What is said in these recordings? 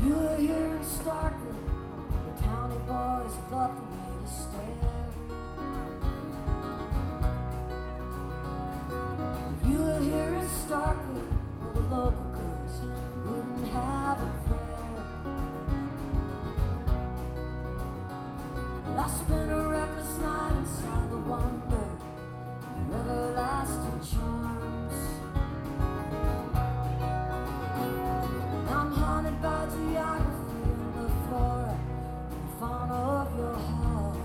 You were here in Starkville, the county boys thought the way to stare. You were here in Starkville, where the local girls wouldn't have a prayer. And I spent a reckless night inside the wonder, your everlasting charms. Now I'm haunted by geography and the flora and fauna of your heart.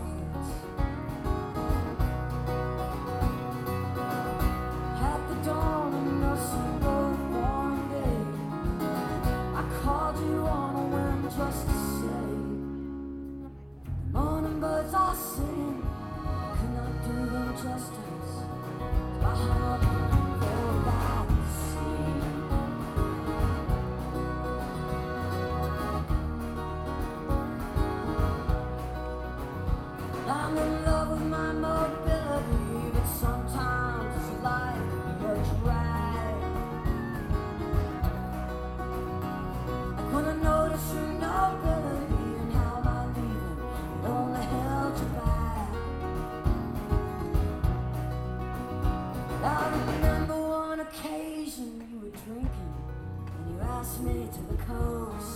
At the dawn of nursing road one day, I called you on a whim just to say, the morning birds are singing, I could not do them justice, so I hung up and fell back to sleep. I'm in love with my mobility, but sometimes life can be a drag. Like when I notice your nobility and how my leaving only held you back. I remember one occasion you were drinking and you asked me to the coast.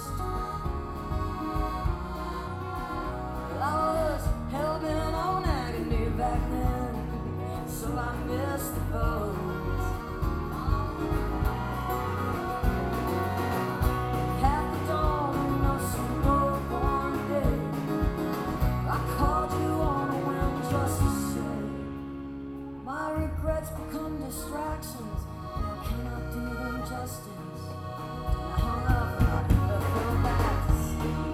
Well, I was hell-bent on agony back then, so I missed the boat. At the dawn of some road one day, I called you on a whim just to say, my regrets become distractions, I cannot do them justice. I hung up and I fell back to sleep.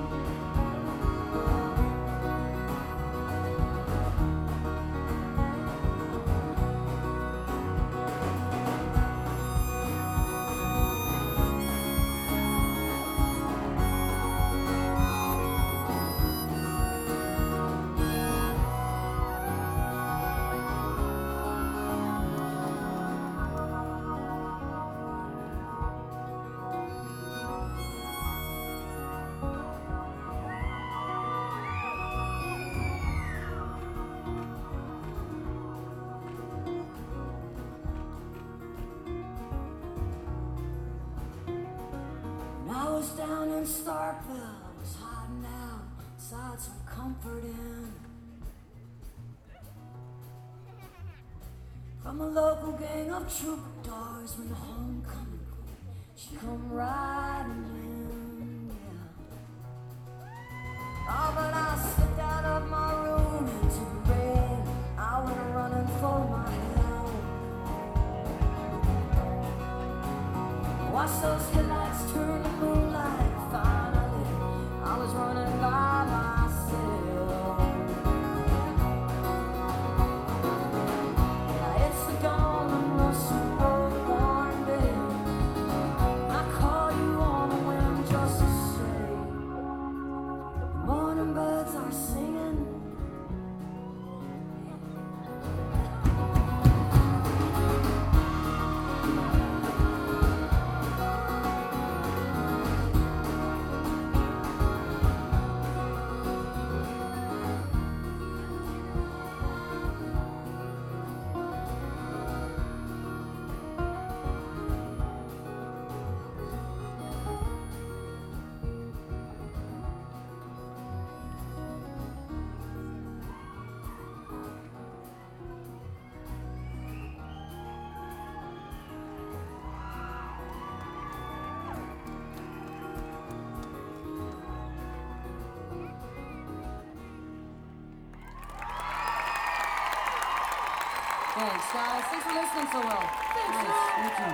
I was down in Starkville, I was hiding out, sought some comfort in from a local gang of troubadours when the homecoming queen, she come riding in, yeah. Oh, but I slipped out of my room into the rain, I went running for my help. Watch those headlights turn to moonlight. Finally, I was running by myself. Now it's the dawn of Russell Road one day. I call you on a whim just to say, the morning birds are singing. Thanks, guys. Thanks for listening so well. Thanks, Thank you.